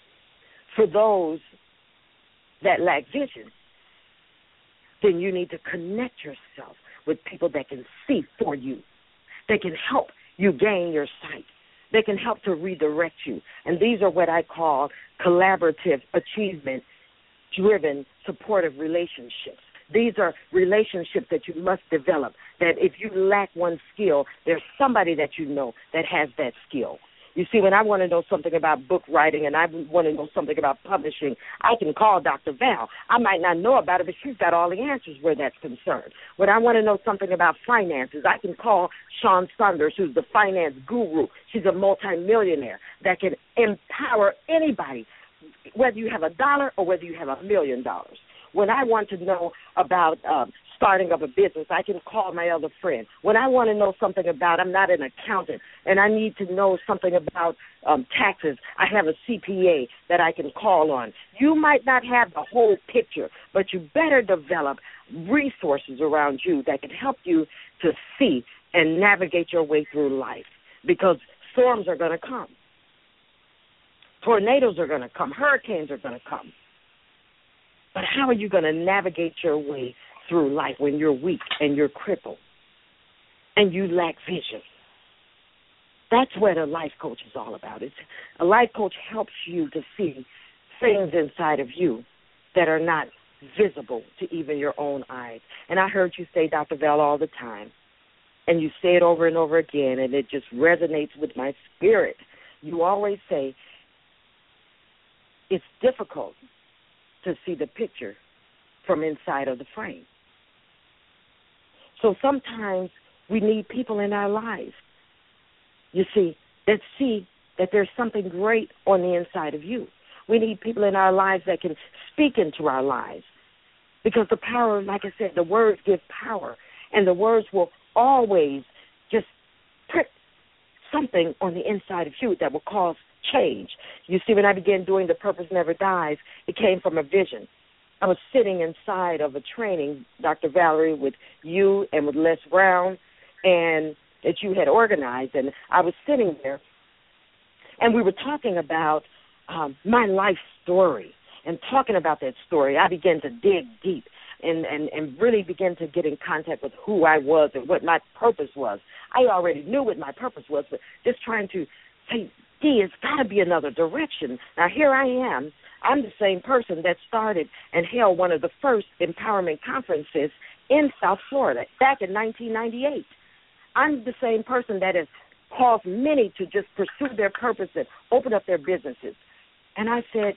for those that lack vision, then you need to connect yourself with people that can see for you. They can help you gain your sight. They can help to redirect you. And these are what I call collaborative, achievement-driven, supportive relationships. These are relationships that you must develop, that if you lack one skill, there's somebody that you know that has that skill. You see, when I want to know something about book writing and I want to know something about publishing, I can call Dr. Val. I might not know about it, but she's got all the answers where that's concerned. When I want to know something about finances, I can call Sean Saunders, who's the finance guru. She's a multimillionaire that can empower anybody, whether you have $1 or whether you have $1 million. When I want to know about starting up a business, I can call my other friend. When I want to know something about, I'm not an accountant, and I need to know something about taxes, I have a CPA that I can call on. You might not have the whole picture, but you better develop resources around you that can help you to see and navigate your way through life, because storms are going to come. Tornadoes are going to come. Hurricanes are going to come. But how are you going to navigate your way through life when you're weak and you're crippled and you lack vision? That's what a life coach is all about. A life coach helps you to see things inside of you that are not visible to even your own eyes. And I heard you say, Dr. Val, all the time, and you say it over and over again, and it just resonates with my spirit. You always say, it's difficult to see the picture from inside of the frame. So sometimes we need people in our lives, you see that there's something great on the inside of you. We need people in our lives that can speak into our lives, because the power, like I said, the words give power, and the words will always just prick something on the inside of you that will cause change. You see, when I began doing The Purpose Never Dies, it came from a vision. I was sitting inside of a training, Dr. Valerie, with you and with Les Brown, and that you had organized, and I was sitting there, and we were talking about my life story, and talking about that story, I began to dig deep and really begin to get in contact with who I was and what my purpose was. I already knew what my purpose was, but just trying to say, it's got to be another direction. Now, here I am. I'm the same person that started and held one of the first empowerment conferences in South Florida back in 1998. I'm the same person that has caused many to just pursue their purpose and open up their businesses. And I said,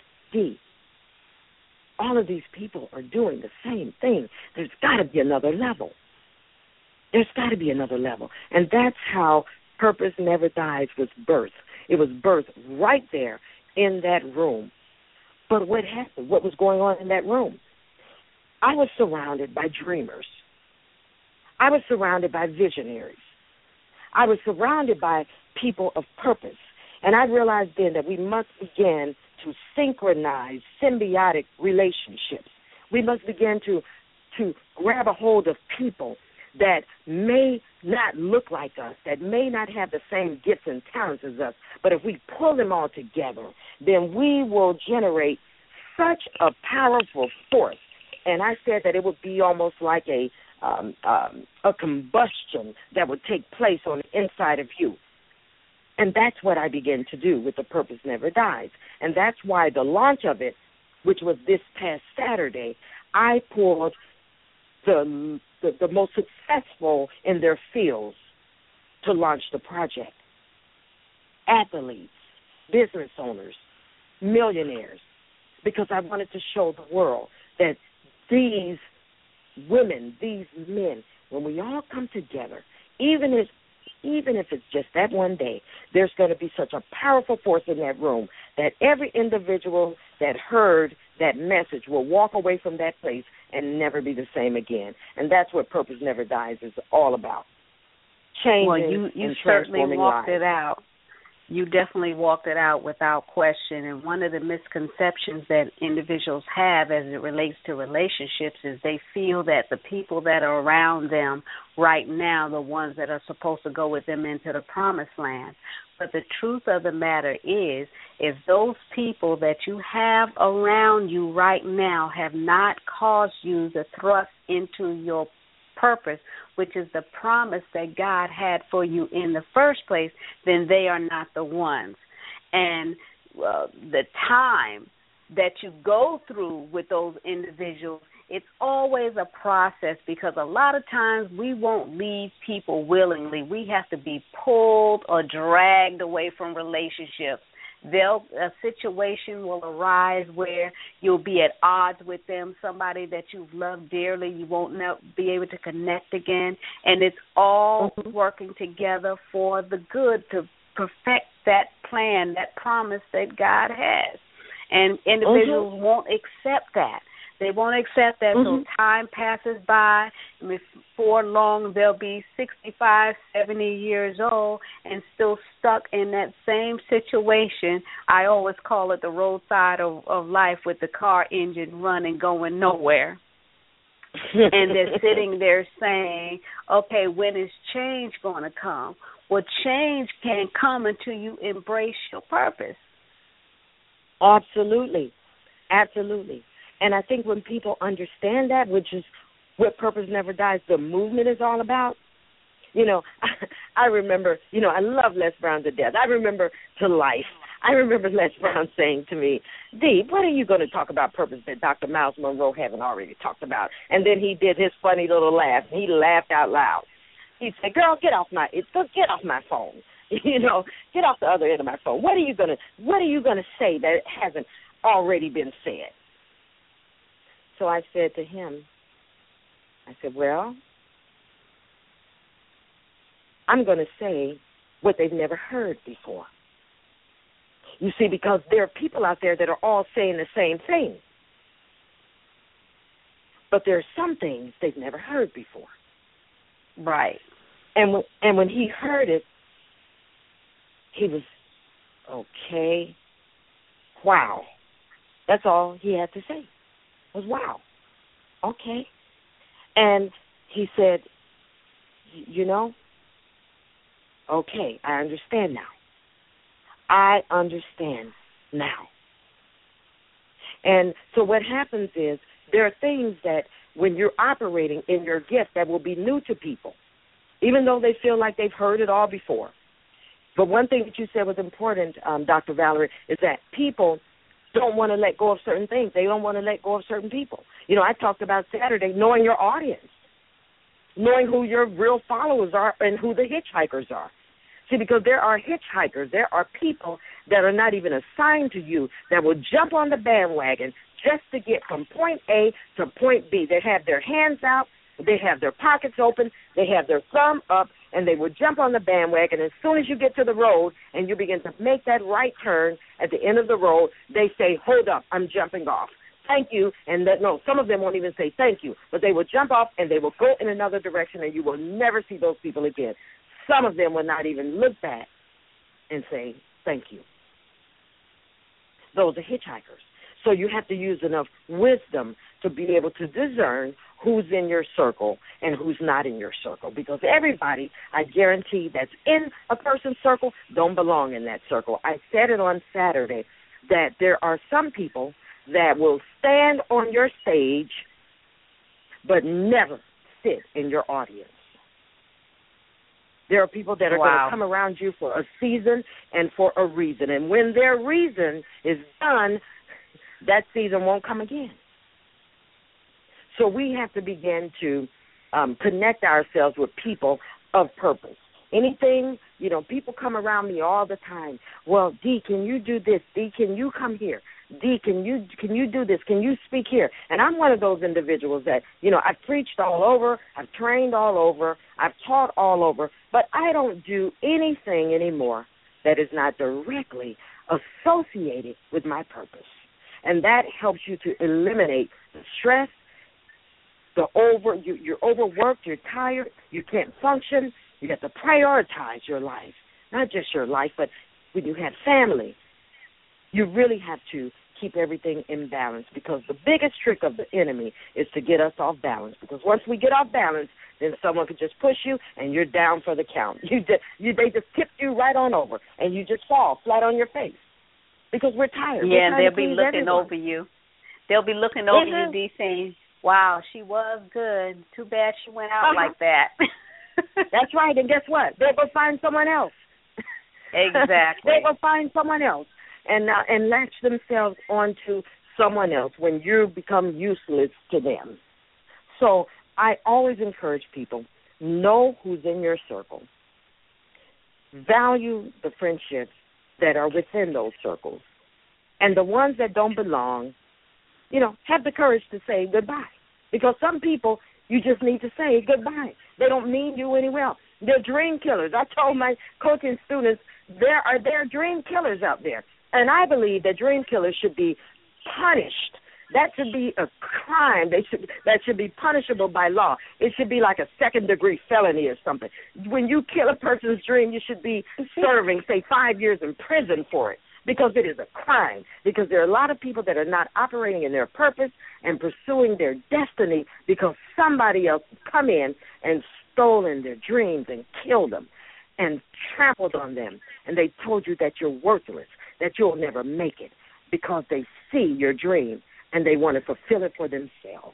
all of these people are doing the same thing. There's got to be another level. There's got to be another level. And that's how Purpose Never Dies was birthed. It was birthed right there in that room. But what happened? What was going on in that room? I was surrounded by dreamers. I was surrounded by visionaries. I was surrounded by people of purpose. And I realized then that we must begin to synchronize symbiotic relationships. We must begin to grab a hold of people that may not look like us, that may not have the same gifts and talents as us, but if we pull them all together, then we will generate such a powerful force. And I said that it would be almost like a combustion that would take place on the inside of you. And that's what I began to do with The Purpose Never Dies. And that's why the launch of it, which was this past Saturday, I pulled the most successful in their fields to launch the project. Athletes, business owners, millionaires, because I wanted to show the world that these women, these men, when we all come together, even if it's just that one day, there's going to be such a powerful force in that room that every individual that heard that message will walk away from that place and never be the same again. And that's what Purpose Never Dies is all about. Changing you and certainly transforming walked lives. it out. You definitely walked it out without question. And one of the misconceptions that individuals have as it relates to relationships is they feel that the people that are around them right now, the ones that are supposed to go with them into the promised land. But the truth of the matter is, if those people that you have around you right now have not caused you to thrust into your purpose, which is the promise that God had for you in the first place, then they are not the ones. And the time that you go through with those individuals, it's always a process, because a lot of times we won't leave people willingly. We have to be pulled or dragged away from relationships. A situation will arise where you'll be at odds with them, somebody that you've loved dearly, you won't be able to connect again, and it's all working together for the good to perfect that plan, that promise that God has. And individuals won't accept that. They won't accept that, so time passes by, and before long they'll be 65, 70 years old and still stuck in that same situation. I always call it the roadside of life, with the car engine running, going nowhere. And they're sitting there saying, okay, when is change going to come? Well, change can't come until you embrace your purpose. Absolutely. Absolutely. And I think when people understand that, which is what Purpose Never Dies, the movement is all about, I remember, I love Les Brown to death. I remember to life. I remember Les Brown saying to me, Dee, what are you going to talk about purpose that Dr. Miles Monroe haven't already talked about? And then he did his funny little laugh. He laughed out loud. He said, girl, get off my phone. Get off the other end of my phone. What are you gonna say that hasn't already been said? So I said to him, well, I'm going to say what they've never heard before. You see, because there are people out there that are all saying the same thing. But there are some things they've never heard before. Right. And when he heard it, he was, okay, wow. That's all he had to say. Was wow, okay. And he said, okay, I understand now. I understand now. And so what happens is there are things that when you're operating in your gift that will be new to people, even though they feel like they've heard it all before. But one thing that you said was important, Dr. Valerie, is that people don't want to let go of certain things. They don't want to let go of certain people. I talked about Saturday, knowing your audience, knowing who your real followers are and who the hitchhikers are. See, because there are hitchhikers, there are people that are not even assigned to you that will jump on the bandwagon just to get from point A to point B. They have their hands out, they have their pockets open, they have their thumb up, and they will jump on the bandwagon. As soon as you get to the road and you begin to make that right turn at the end of the road, they say, hold up, I'm jumping off. Thank you. And no, some of them won't even say thank you, but they will jump off and they will go in another direction, and you will never see those people again. Some of them will not even look back and say thank you. Those are hitchhikers. So you have to use enough wisdom to be able to discern who's in your circle and who's not in your circle, because everybody, I guarantee, that's in a person's circle don't belong in that circle. I said it on Saturday that there are some people that will stand on your stage but never sit in your audience. There are people that are going to come around you for a season and for a reason, and when their reason is done, that season won't come again. So we have to begin to connect ourselves with people of purpose. Anything, people come around me all the time. Well, Dee, can you do this? Dee, can you come here? Dee, can you do this? Can you speak here? And I'm one of those individuals that, I've preached all over, I've trained all over, I've taught all over, but I don't do anything anymore that is not directly associated with my purpose. And that helps you to eliminate the stress, you're overworked, you're tired, you can't function. You have to prioritize your life, not just your life, but when you have family, you really have to keep everything in balance, because the biggest trick of the enemy is to get us off balance, because once we get off balance, then someone could just push you and you're down for the count. They just tip you right on over and you just fall flat on your face because we're tired. Yeah, and they'll be looking everyone. over you. They'll be looking over you, D, saying, wow, she was good. Too bad she went out like that. That's right, and guess what? They'll go find someone else. Exactly. They will find someone else and latch themselves onto someone else when you become useless to them. So I always encourage people, know who's in your circle. Value the friendships that are within those circles. And the ones that don't belong, have the courage to say goodbye. Because some people, you just need to say goodbye. They don't mean you any well. They're dream killers. I told my coaching students, there are dream killers out there. And I believe that dream killers should be punished. That should be a crime. That should be punishable by law. It should be like a second-degree felony or something. When you kill a person's dream, you should be serving, say, 5 years in prison for it, because it is a crime. Because there are a lot of people that are not operating in their purpose and pursuing their destiny because somebody else come in and stolen their dreams and killed them and trampled on them. And they told you that you're worthless, that you'll never make it, because they see your dream and they want to fulfill it for themselves.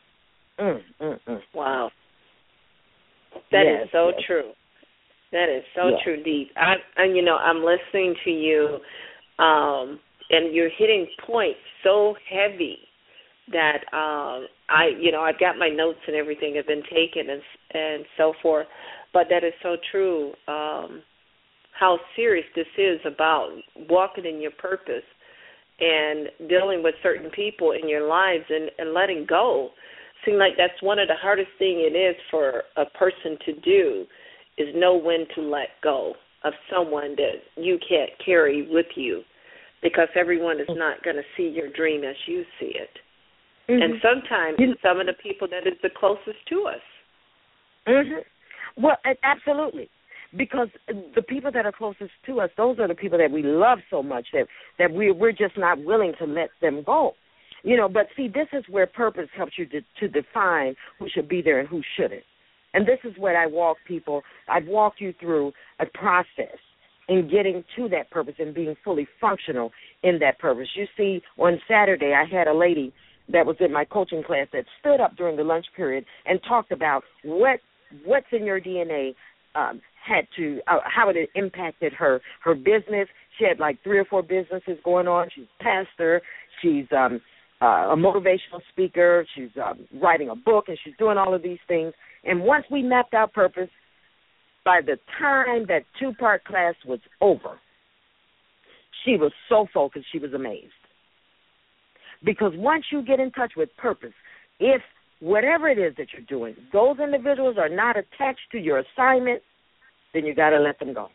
Wow. That is so true. That is so true, Dee. I'm listening to you, and you're hitting points so heavy that I've got my notes and everything have been taken and so forth. But that is so true. How serious this is about walking in your purpose and dealing with certain people in your lives and letting go. Seems like that's one of the hardest things it is for a person to do, is know when to let go of someone that you can't carry with you, because everyone is not going to see your dream as you see it. Mm-hmm. And sometimes some of the people that is the closest to us. Mm-hmm. Well, absolutely. Because the people that are closest to us, those are the people that we love so much that we're just not willing to let them go. But see, this is where purpose helps you to define who should be there and who shouldn't. And this is what I walk people. I've walked you through a process in getting to that purpose and being fully functional in that purpose. You see, on Saturday, I had a lady that was in my coaching class that stood up during the lunch period and talked about what's in your DNA, how it impacted her business. She had like 3 or 4 businesses going on. She's a pastor. She's a motivational speaker. She's writing a book, and she's doing all of these things. And once we mapped out purpose, by the time that 2-part class was over, she was so focused, she was amazed. Because once you get in touch with purpose, if whatever it is that you're doing, those individuals are not attached to your assignment, then you got to let them go.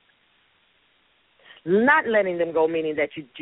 Not letting them go meaning that you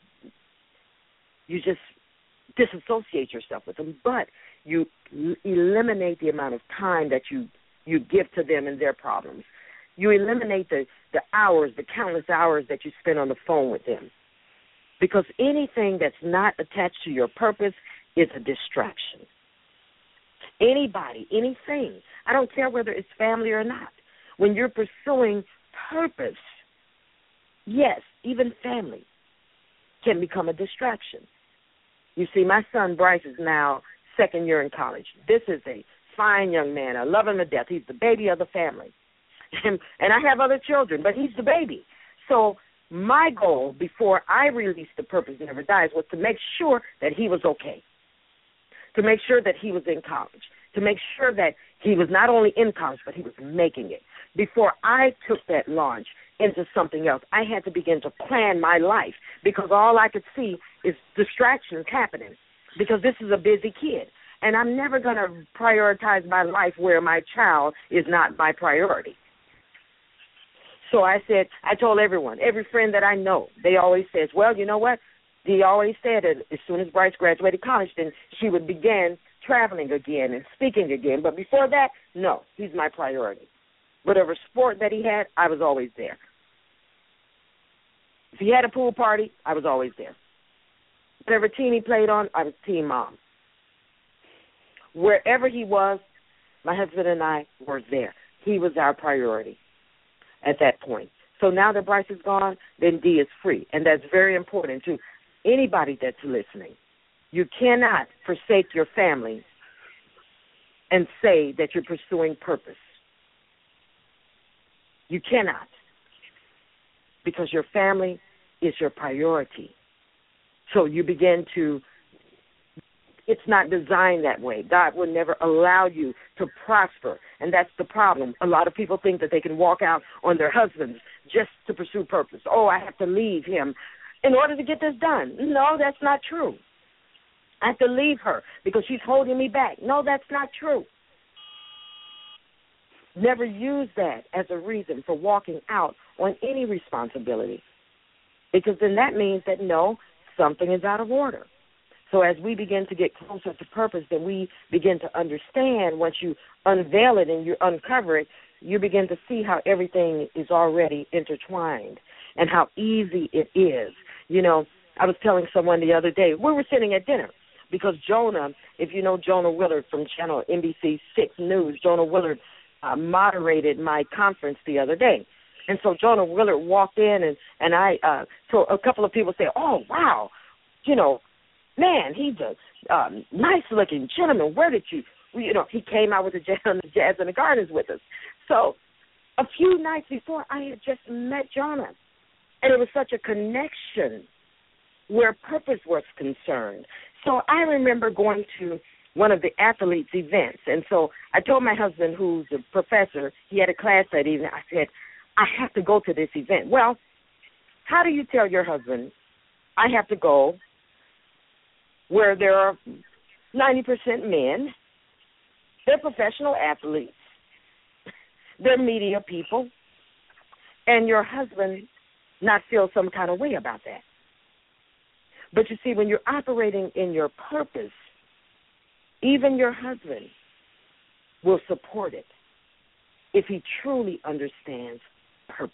just disassociate yourself with them, but you eliminate the amount of time that you give to them and their problems. You eliminate the hours, the countless hours that you spend on the phone with them. Because anything that's not attached to your purpose is a distraction. Anybody, anything, I don't care whether it's family or not. When you're pursuing purpose, yes, even family can become a distraction. You see, my son Bryce is now 2nd year in college. This is a fine young man. I love him to death. He's the baby of the family. And I have other children, but he's the baby. So my goal before I released The Purpose Never Dies was to make sure that he was okay, to make sure that he was in college, to make sure that he was not only in college, but he was making it. Before I took that launch into something else, I had to begin to plan my life, because all I could see is distractions happening, because this is a busy kid. And I'm never going to prioritize my life where my child is not my priority. So I told everyone, every friend that I know, they always says, well, you know what? He always said that as soon as Bryce graduated college, then she would begin traveling again and speaking again. But before that, no, he's my priority. Whatever sport that he had, I was always there. If he had a pool party, I was always there. Whatever team he played on, I was team mom. Wherever he was, my husband and I were there. He was our priority at that point. So now that Bryce is gone, then D is free. And that's very important to anybody that's listening. You cannot forsake your family and say that you're pursuing purpose. You cannot, because your family is your priority. So you begin to, it's not designed that way. God will never allow you to prosper, and that's the problem. A lot of people think that they can walk out on their husbands just to pursue purpose. Oh, I have to leave him in order to get this done. No, that's not true. I have to leave her because she's holding me back. No, that's not true. Never use that as a reason for walking out on any responsibility, because then that means that, no, something is out of order. So as we begin to get closer to purpose, then we begin to understand, once you unveil it and you uncover it, you begin to see how everything is already intertwined and how easy it is. You know, I was telling someone the other day, we were sitting at dinner, because Jonah, if you know Jonah Willard from channel NBC 6 News, Jonah Willard moderated my conference the other day. And so Jonah Willard walked in, and so a couple of people say, oh, wow, you know, man, he's a nice-looking gentleman. Where did you know, he came out with the Jazz in the Gardens with us. So a few nights before, I had just met Jonah, and it was such a connection where purpose was concerned. So I remember going to one of the athletes' events, and so I told my husband, who's a professor, he had a class that evening, I said, I have to go to this event. Well, how do you tell your husband, I have to go where there are 90% men, they're professional athletes, they're media people, and your husband not feel some kind of way about that? But you see, when you're operating in your purpose, even your husband will support it if he truly understands purpose.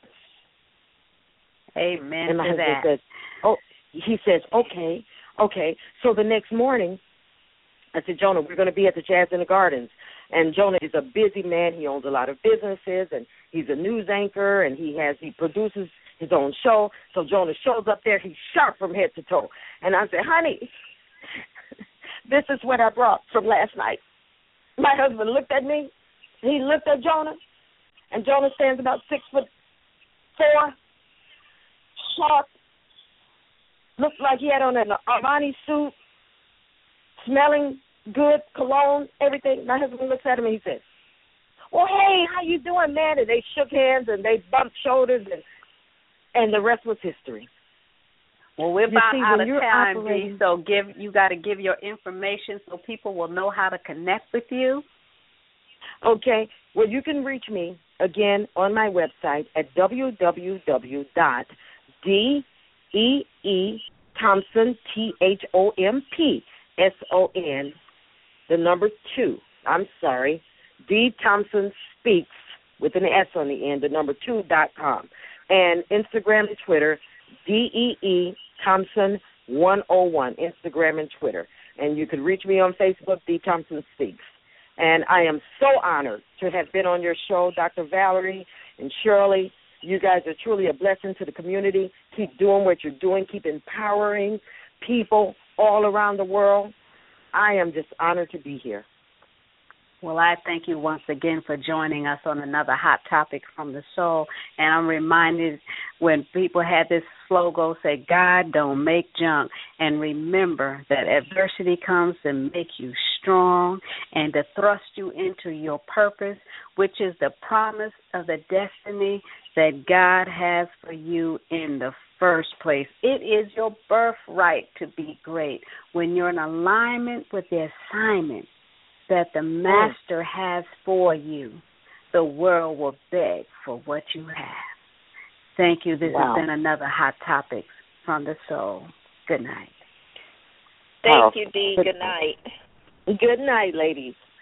Amen and my to husband that. He says, okay. So the next morning, I said, Jonah, we're going to be at the Jazz in the Gardens. And Jonah is a busy man. He owns a lot of businesses, and he's a news anchor, and he produces his own show. So Jonah shows up there. He's sharp from head to toe. And I said, honey, this is what I brought from last night. My husband looked at me. He looked at Jonah, and Jonah stands about 6'4", sharp, looked like he had on an Armani suit, smelling good, cologne, everything. My husband looks at him and he says, well, hey, how you doing, man? And they shook hands and they bumped shoulders, and the rest was history. Well, we're about out of time, Dee, so you got to give your information so people will know how to connect with you. Okay. Well, you can reach me, again, on my website at www.deethompson, THOMPSON, the number 2. I'm sorry, D. Thompson Speaks with an S on the end, the number 2.com. And Instagram and Twitter, DEE Thompson 101, Instagram and Twitter. And you can reach me on Facebook, D. Thompson Speaks. And I am so honored to have been on your show, Dr. Valerie and Shirley. You guys are truly a blessing to the community. Keep doing what you're doing. Keep empowering people all around the world. I am just honored to be here. Well, I thank you once again for joining us on another Hot Topic from the Soul. And I'm reminded when people had this slogan, say, God don't make junk. And remember that adversity comes to make you strong and to thrust you into your purpose, which is the promise of the destiny that God has for you in the first place. It is your birthright to be great. When you're in alignment with the assignment that the Master has for you, the world will beg for what you have. Thank you. This has been another Hot Topics from the Soul. Good night. Thank you, Dee. Good night. Good night, ladies.